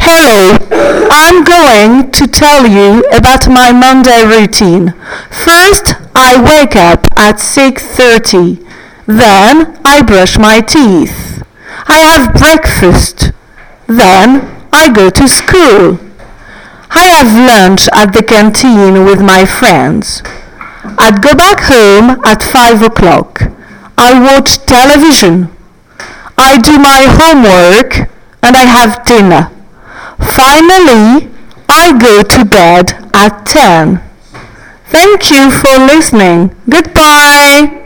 Hello, I'm going to tell you about my Monday routine. First, I wake up at 6:30. Then, I brush my teeth. I have breakfast. Then, I go to school. I have lunch at the canteen with my friends. I'd go back home at 5 o'clock. I watch television. I do my homework and I have dinner. Finally, I go to bed at 10. Thank you for listening. Goodbye.